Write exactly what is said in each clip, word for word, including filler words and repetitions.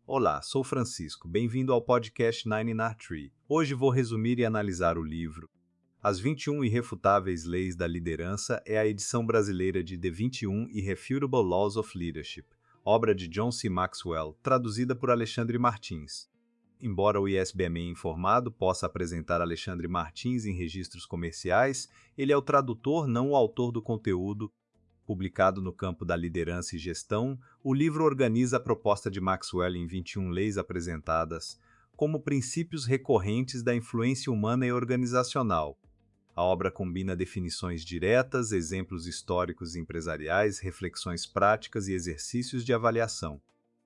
Olá, sou Francisco. Bem-vindo ao podcast Nine in Tree. Hoje vou resumir e analisar o livro As vinte e um Irrefutáveis Leis da Liderança, é a edição brasileira de The vinte e um Irrefutable Laws of Leadership, obra de John C. Maxwell, traduzida por Alexandre Martins. Embora o I S B M E informado possa apresentar Alexandre Martins em registros comerciais, ele é o tradutor, não o autor do conteúdo. Publicado no campo da liderança e gestão, o livro organiza a proposta de Maxwell em vinte e um leis apresentadas como princípios recorrentes da influência humana e organizacional. A obra combina definições diretas, exemplos históricos e empresariais, reflexões práticas e exercícios de avaliação.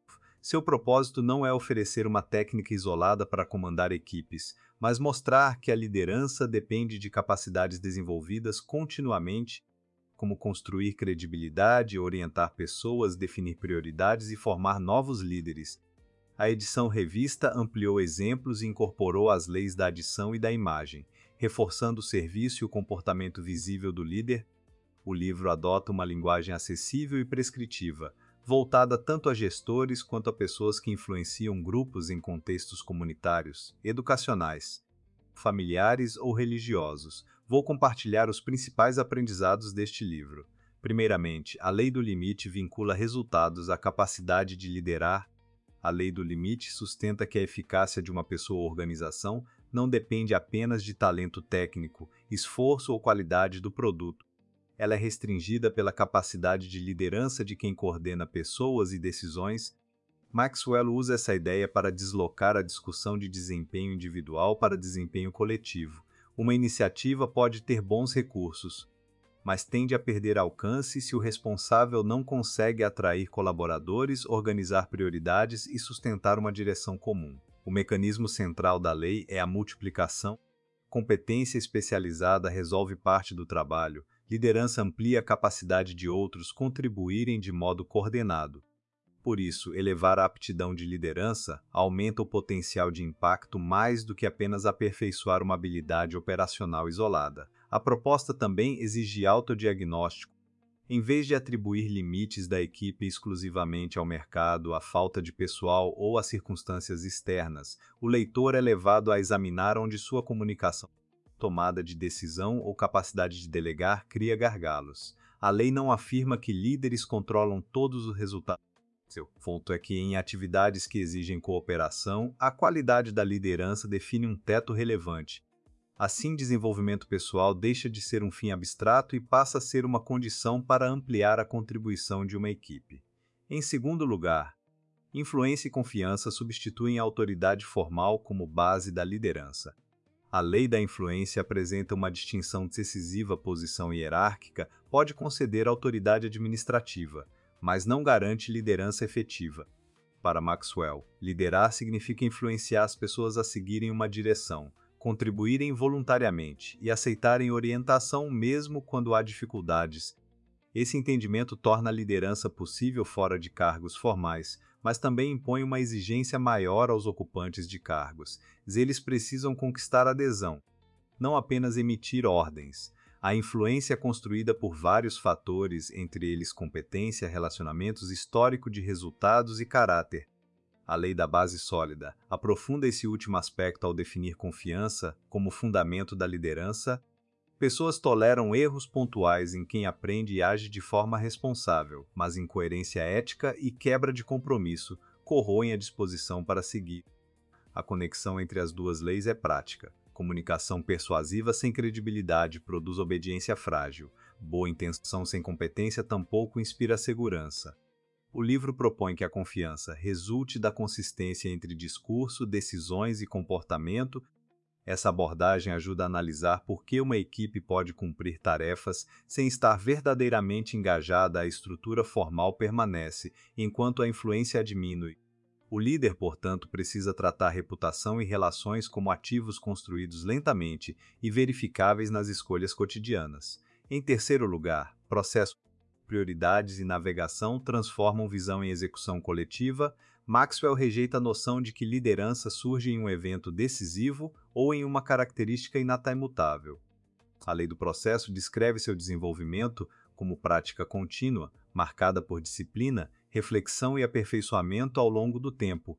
Seu propósito não é oferecer uma técnica isolada para comandar equipes, mas mostrar que a liderança depende de capacidades desenvolvidas continuamente, como construir credibilidade, orientar pessoas, definir prioridades e formar novos líderes. A edição revista ampliou exemplos e incorporou as leis da adição e da imagem, reforçando o serviço e o comportamento visível do líder. O livro adota uma linguagem acessível e prescritiva, voltada tanto a gestores quanto a pessoas que influenciam grupos em contextos comunitários, educacionais, familiares ou religiosos. Vou compartilhar os principais aprendizados deste livro. Primeiramente, a lei do limite vincula resultados à capacidade de liderar. A lei do limite sustenta que a eficácia de uma pessoa ou organização não depende apenas de talento técnico, esforço ou qualidade do produto. Ela é restringida pela capacidade de liderança de quem coordena pessoas e decisões. Maxwell usa essa ideia para deslocar a discussão de desempenho individual para desempenho coletivo. Uma iniciativa pode ter bons recursos, mas tende a perder alcance se o responsável não consegue atrair colaboradores, organizar prioridades e sustentar uma direção comum. O mecanismo central da lei é a multiplicação. Competência especializada resolve parte do trabalho. Liderança amplia a capacidade de outros contribuírem de modo coordenado. Por isso, elevar a aptidão de liderança aumenta o potencial de impacto mais do que apenas aperfeiçoar uma habilidade operacional isolada. A proposta também exige autodiagnóstico. Em vez de atribuir limites da equipe exclusivamente ao mercado, à falta de pessoal ou a circunstâncias externas, o leitor é levado a examinar onde sua comunicação, tomada de decisão ou capacidade de delegar cria gargalos. A lei não afirma que líderes controlam todos os resultados. Seu ponto é que, em atividades que exigem cooperação, a qualidade da liderança define um teto relevante. Assim, desenvolvimento pessoal deixa de ser um fim abstrato e passa a ser uma condição para ampliar a contribuição de uma equipe. Em segundo lugar, influência e confiança substituem a autoridade formal como base da liderança. A lei da influência apresenta uma distinção decisiva. Posição hierárquica pode conceder autoridade administrativa, mas não garante liderança efetiva. Para Maxwell, liderar significa influenciar as pessoas a seguirem uma direção, contribuírem voluntariamente e aceitarem orientação mesmo quando há dificuldades. Esse entendimento torna a liderança possível fora de cargos formais, mas também impõe uma exigência maior aos ocupantes de cargos. Eles precisam conquistar adesão, não apenas emitir ordens. A influência é construída por vários fatores, entre eles competência, relacionamentos, histórico de resultados e caráter. A lei da base sólida aprofunda esse último aspecto ao definir confiança como fundamento da liderança. Pessoas toleram erros pontuais em quem aprende e age de forma responsável, mas incoerência ética e quebra de compromisso corroem a disposição para seguir. A conexão entre as duas leis é prática. Comunicação persuasiva sem credibilidade produz obediência frágil. Boa intenção sem competência tampouco inspira segurança. O livro propõe que a confiança resulte da consistência entre discurso, decisões e comportamento. Essa abordagem ajuda a analisar por que uma equipe pode cumprir tarefas sem estar verdadeiramente engajada. A estrutura formal permanece, enquanto a influência diminui. O líder, portanto, precisa tratar reputação e relações como ativos construídos lentamente e verificáveis nas escolhas cotidianas. Em terceiro lugar, processo, prioridades e navegação transformam visão em execução coletiva. Maxwell rejeita a noção de que liderança surge em um evento decisivo ou em uma característica imutável. A lei do processo descreve seu desenvolvimento como prática contínua, marcada por disciplina, reflexão e aperfeiçoamento ao longo do tempo.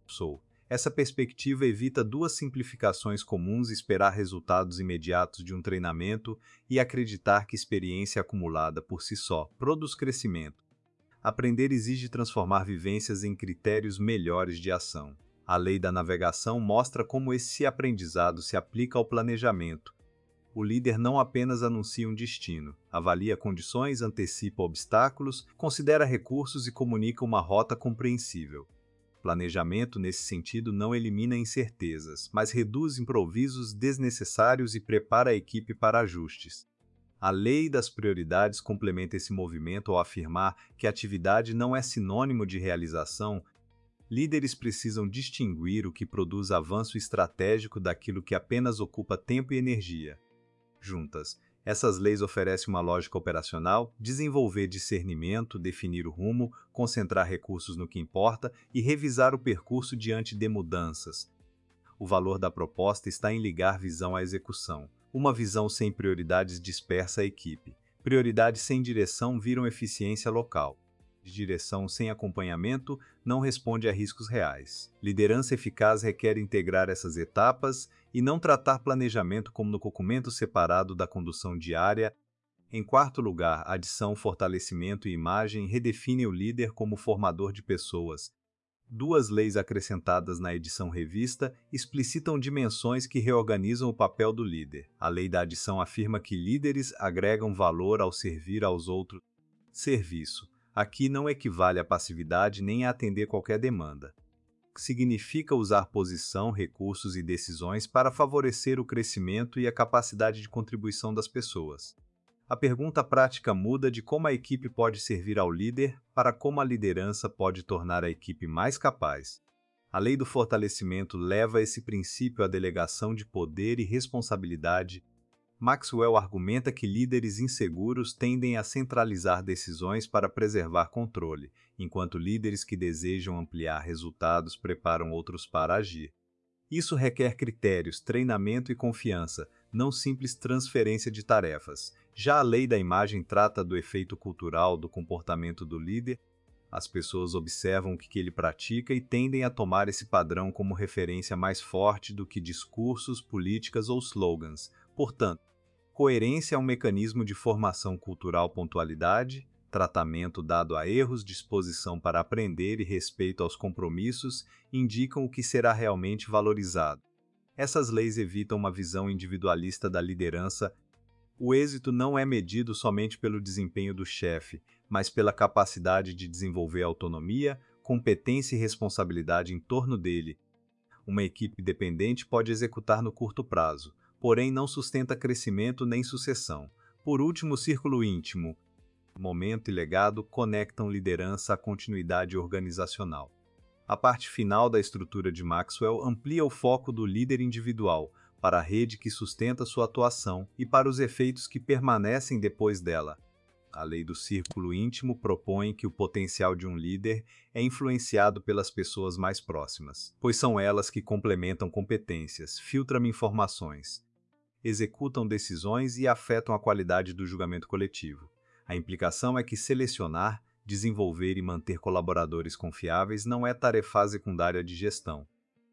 Sou. Essa perspectiva evita duas simplificações comuns: esperar resultados imediatos de um treinamento e acreditar que experiência acumulada por si só produz crescimento. Aprender exige transformar vivências em critérios melhores de ação. A lei da navegação mostra como esse aprendizado se aplica ao planejamento. O líder não apenas anuncia um destino, avalia condições, antecipa obstáculos, considera recursos e comunica uma rota compreensível. Planejamento, nesse sentido, não elimina incertezas, mas reduz improvisos desnecessários e prepara a equipe para ajustes. A lei das prioridades complementa esse movimento ao afirmar que a atividade não é sinônimo de realização. Líderes precisam distinguir o que produz avanço estratégico daquilo que apenas ocupa tempo e energia. Juntas, essas leis oferecem uma lógica operacional: desenvolver discernimento, definir o rumo, concentrar recursos no que importa e revisar o percurso diante de mudanças. O valor da proposta está em ligar visão à execução. Uma visão sem prioridades dispersa a equipe. Prioridades sem direção viram eficiência local. Direção sem acompanhamento não responde a riscos reais. Liderança eficaz requer integrar essas etapas e não tratar planejamento como no documento separado da condução diária. Em quarto lugar, adição, fortalecimento e imagem redefinem o líder como formador de pessoas. Duas leis acrescentadas na edição revista explicitam dimensões que reorganizam o papel do líder. A lei da adição afirma que líderes agregam valor ao servir aos outros. Serviço. Aqui não equivale à passividade nem a atender qualquer demanda. Significa usar posição, recursos e decisões para favorecer o crescimento e a capacidade de contribuição das pessoas. A pergunta prática muda de como a equipe pode servir ao líder para como a liderança pode tornar a equipe mais capaz. A lei do fortalecimento leva esse princípio à delegação de poder e responsabilidade. Maxwell argumenta que líderes inseguros tendem a centralizar decisões para preservar controle, enquanto líderes que desejam ampliar resultados preparam outros para agir. Isso requer critérios, treinamento e confiança, não simples transferência de tarefas. Já a lei da imagem trata do efeito cultural do comportamento do líder. As pessoas observam o que ele pratica e tendem a tomar esse padrão como referência mais forte do que discursos, políticas ou slogans. Portanto, coerência é um mecanismo de formação cultural. Pontualidade, tratamento dado a erros, disposição para aprender e respeito aos compromissos indicam o que será realmente valorizado. Essas leis evitam uma visão individualista da liderança. O êxito não é medido somente pelo desempenho do chefe, mas pela capacidade de desenvolver autonomia, competência e responsabilidade em torno dele. Uma equipe dependente pode executar no curto prazo, porém não sustenta crescimento nem sucessão. Por último, o círculo íntimo. Momento e legado conectam liderança à continuidade organizacional. A parte final da estrutura de Maxwell amplia o foco do líder individual para a rede que sustenta sua atuação e para os efeitos que permanecem depois dela. A lei do círculo íntimo propõe que o potencial de um líder é influenciado pelas pessoas mais próximas, pois são elas que complementam competências, filtram informações, executam decisões e afetam a qualidade do julgamento coletivo. A implicação é que selecionar, desenvolver e manter colaboradores confiáveis não é tarefa secundária de gestão.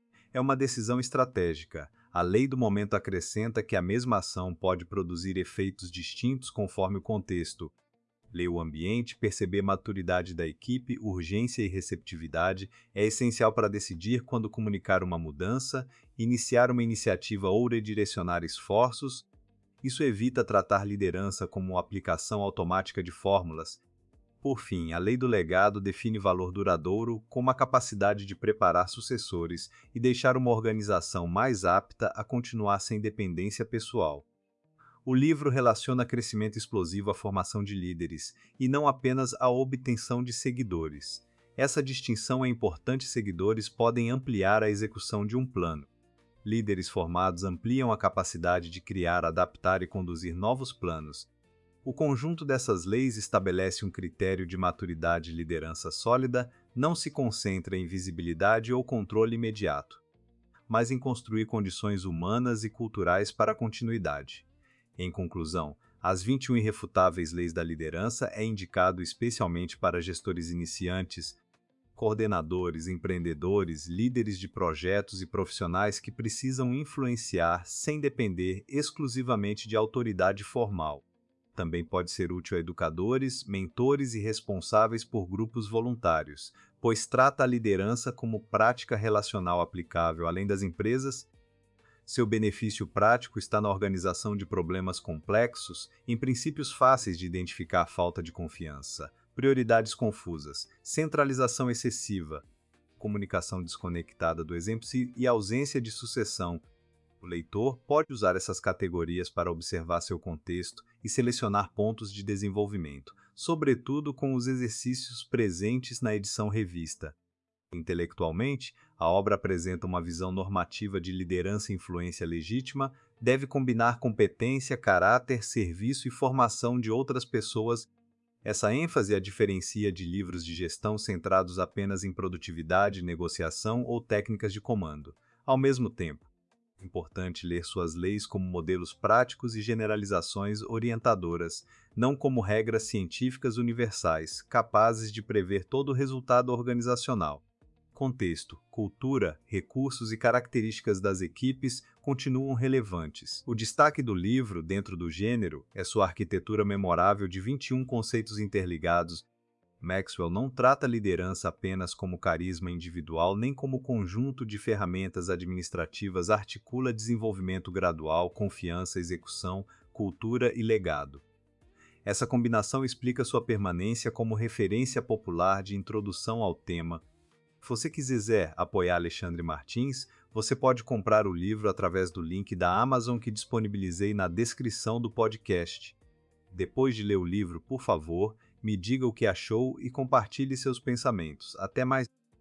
É uma decisão estratégica. A lei do momento acrescenta que a mesma ação pode produzir efeitos distintos conforme o contexto. Ler o ambiente, perceber maturidade da equipe, urgência e receptividade é essencial para decidir quando comunicar uma mudança, iniciar uma iniciativa ou redirecionar esforços. Isso evita tratar liderança como uma aplicação automática de fórmulas. Por fim, a lei do legado define valor duradouro como a capacidade de preparar sucessores e deixar uma organização mais apta a continuar sem dependência pessoal. O livro relaciona crescimento explosivo à formação de líderes, e não apenas à obtenção de seguidores. Essa distinção é importante: seguidores podem ampliar a execução de um plano. Líderes formados ampliam a capacidade de criar, adaptar e conduzir novos planos. O conjunto dessas leis estabelece um critério de maturidade e liderança sólida, não se concentra em visibilidade ou controle imediato, mas em construir condições humanas e culturais para a continuidade. Em conclusão, as vinte e um irrefutáveis leis da liderança é indicado especialmente para gestores iniciantes. coordenadores, empreendedores, líderes de projetos e profissionais que precisam influenciar sem depender exclusivamente de autoridade formal. Também pode ser útil a educadores, mentores e responsáveis por grupos voluntários, pois trata a liderança como prática relacional aplicável além das empresas. Seu benefício prático está na organização de problemas complexos, em princípios fáceis de identificar falta de confiança, prioridades confusas, centralização excessiva, comunicação desconectada do exemplo e ausência de sucessão. O leitor pode usar essas categorias para observar seu contexto e selecionar pontos de desenvolvimento, sobretudo com os exercícios presentes na edição revista. Intelectualmente, a obra apresenta uma visão normativa de liderança e influência legítima, deve combinar competência, caráter, serviço e formação de outras pessoas. Essa ênfase a diferencia de livros de gestão centrados apenas em produtividade, negociação ou técnicas de comando. Ao mesmo tempo, é importante ler suas leis como modelos práticos e generalizações orientadoras, não como regras científicas universais, capazes de prever todo o resultado organizacional. Contexto, cultura, recursos e características das equipes continuam relevantes. O destaque do livro, dentro do gênero, é sua arquitetura memorável de vinte e um conceitos interligados. Maxwell não trata a liderança apenas como carisma individual, nem como conjunto de ferramentas administrativas, articula desenvolvimento gradual, confiança, execução, cultura e legado. Essa combinação explica sua permanência como referência popular de introdução ao tema. Se você quiser apoiar Alexandre Martins, você pode comprar o livro através do link da Amazon que disponibilizei na descrição do podcast. Depois de ler o livro, por favor, me diga o que achou e compartilhe seus pensamentos. Até mais!